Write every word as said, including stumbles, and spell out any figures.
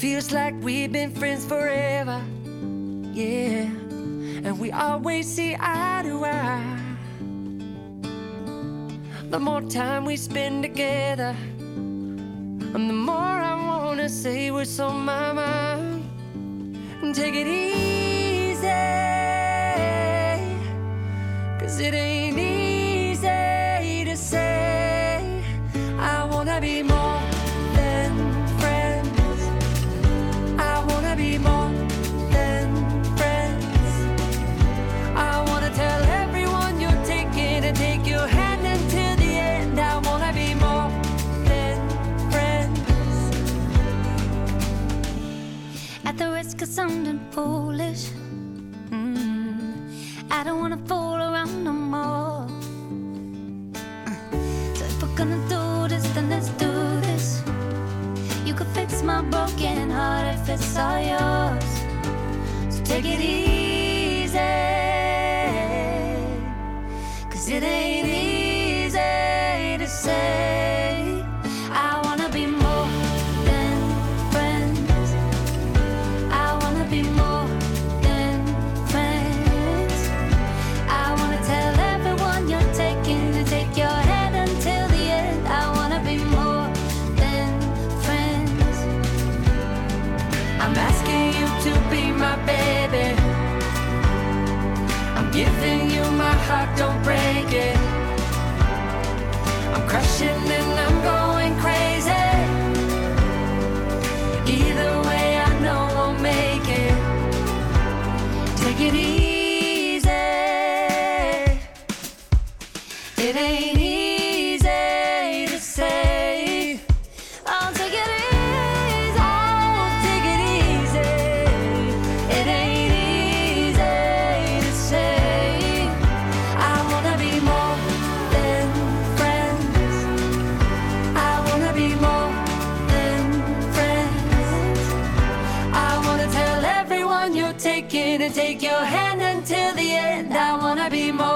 feels like we've been friends forever, yeah. And we always see eye to eye. The more time we spend together, and the more I wanna say what's on my mind. Take it easy, 'cause it ain't easy to say I wanna be more than friends. I wanna be more than friends. I wanna tell everyone you're taking and take your hand until the end. I wanna be more than friends. At the risk of sounding foolish, mm, I don't wanna fool around no more. So if we're gonna do this, then let's do this. You could fix my broken heart if it's all yours. So take it easy, 'cause it ain't easy to say I wanna be more than friends. I wanna be more than friends. I wanna tell everyone you're taking to take your hand until the end. I wanna be more than friends. I'm asking you to be my baby. I'm giving you my heart, don't break it. I'm crushing and I'm going crazy. Either way I know we'll make it. Take it easy. It ain't easy to say. I'll take it easy. Oh, take it easy. It ain't easy to say I wanna be more than friends. I wanna be more than friends. I wanna tell everyone you're taking and take your hand until the end. I wanna be more